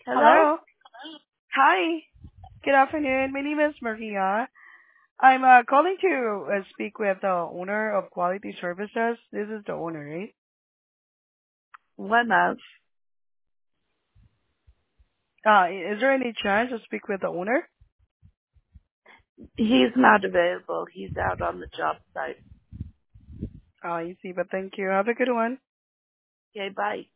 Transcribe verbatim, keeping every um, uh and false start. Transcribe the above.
Hello? Hello. Hi. Good afternoon. My name is Maria. I'm uh, calling to uh, speak with the owner of Quality Services. This is the owner, right? One month. Uh, is there any chance to speak with the owner? He's not available. He's out on the job site. Uh, I see, but thank you. Have a good one. Okay, bye.